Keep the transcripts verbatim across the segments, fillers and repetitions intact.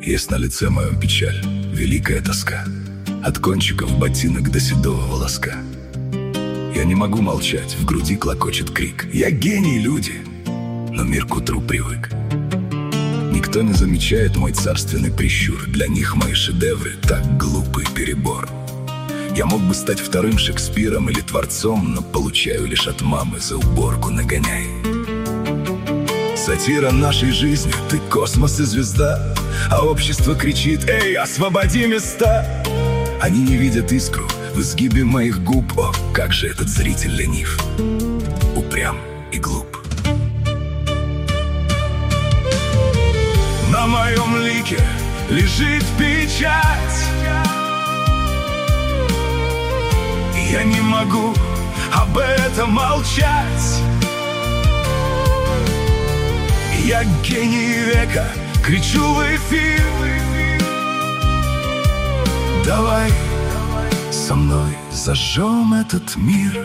Есть на лице моем печаль, великая тоска, от кончиков ботинок до седого волоска. Я не могу молчать, в груди клокочет крик. Я гений, люди, но мир к утру привык. Никто не замечает мой царственный прищур. Для них мои шедевры так глупый перебор. Я мог бы стать вторым Шекспиром или творцом, но получаю лишь от мамы за уборку нагоняй. Сатира нашей жизни, ты космос и звезда, а общество кричит: эй, освободи места! Они не видят искру в изгибе моих губ. О, как же этот зритель ленив, упрям и глуп. На моем лике лежит печать, я не могу об этом молчать. Я гений века, кричу в эфир: давай со мной зажжем этот мир.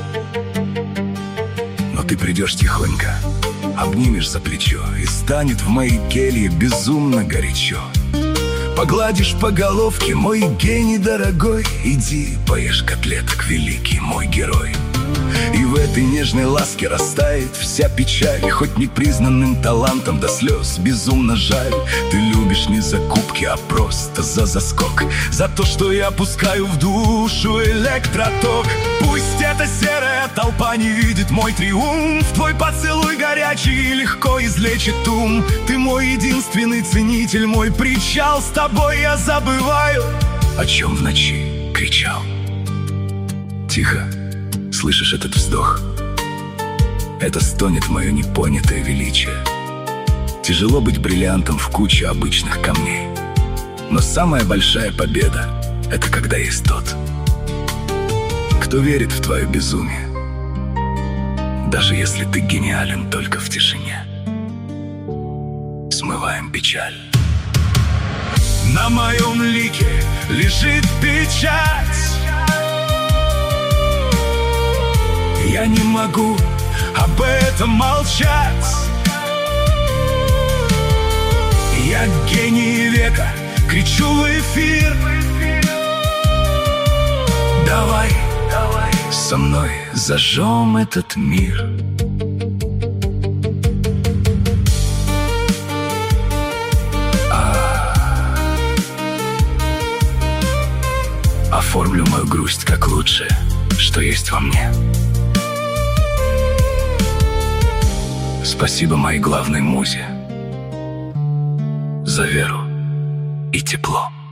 Но ты придешь тихонько, обнимешь за плечо, и станет в моей келье безумно горячо. Погладишь по головке, мой гений дорогой, иди поешь котлеток, великий мой герой. И в этой нежной ласке растает вся печаль. И хоть непризнанным талантом до слез безумно жаль, ты любишь не за кубки, а просто за заскок, за то, что я пускаю в душу электроток. Пусть эта серая толпа не видит мой триумф, твой поцелуй горячий легко излечит ум. Ты мой единственный ценитель, мой причал. С тобой я забываю, о чем в ночи кричал. Тихо, слышишь этот вздох? Это стонет мое непонятое величие. Тяжело быть бриллиантом в куче обычных камней, но самая большая победа — это когда есть тот, кто верит в твое безумие, даже если ты гениален только в тишине. Смываем печаль. На моем лике лежит печать, я не могу об этом молчать. Я гений века, кричу в эфир: давай, давай со мной зажжем этот мир. А, оформлю мою грусть как лучшее, что есть во мне. Спасибо моей главной музе за веру и тепло.